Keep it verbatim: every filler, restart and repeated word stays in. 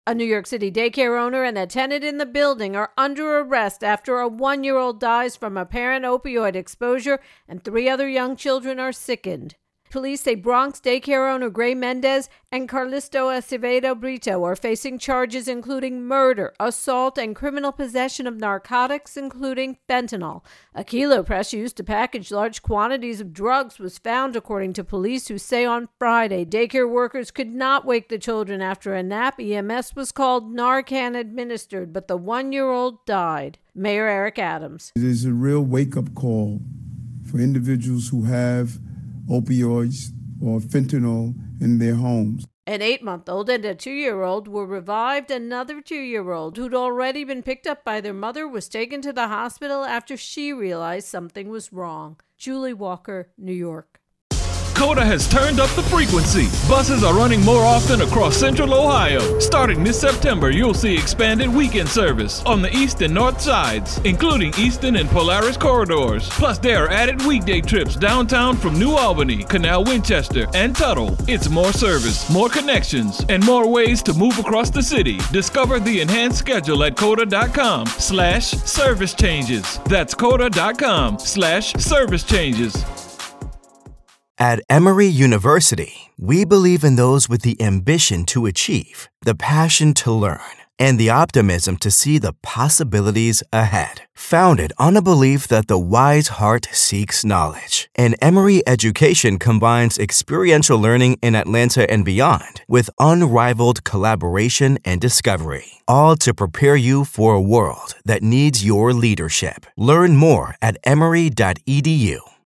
A New York City daycare owner and a tenant in the building are under arrest after a one-year-old dies from apparent opioid exposure and three other young children are sickened. Police say Bronx daycare owner Gray Mendez and Carlisto Acevedo Brito are facing charges including murder, assault, and criminal possession of narcotics, including fentanyl. A kilo press used to package large quantities of drugs was found, according to police, who say on Friday daycare workers could not wake the children after a nap. E M S was called, Narcan administered, but the one-year-old died. Mayor Eric Adams. It is a real wake-up call for individuals who have opioids or fentanyl in their homes. An eight-month-old and a two-year-old were revived. Another two-year-old who'd already been picked up by their mother was taken to the hospital after she realized something was wrong. Julie Walker, New York. COTA has turned up the frequency. Buses are running more often across Central Ohio. Starting this September, you'll see expanded weekend service on the east and north sides, including Eastern and Polaris corridors. Plus, there are added weekday trips downtown from New Albany, Canal Winchester, and Tuttle. It's more service, more connections, and more ways to move across the city. Discover the enhanced schedule at COTA.com slash service changes. That's COTA.com slash service changes. At Emory University, we believe in those with the ambition to achieve, the passion to learn, and the optimism to see the possibilities ahead. Founded on a belief that the wise heart seeks knowledge, and Emory education combines experiential learning in Atlanta and beyond with unrivaled collaboration and discovery, all to prepare you for a world that needs your leadership. Learn more at emory dot e d u.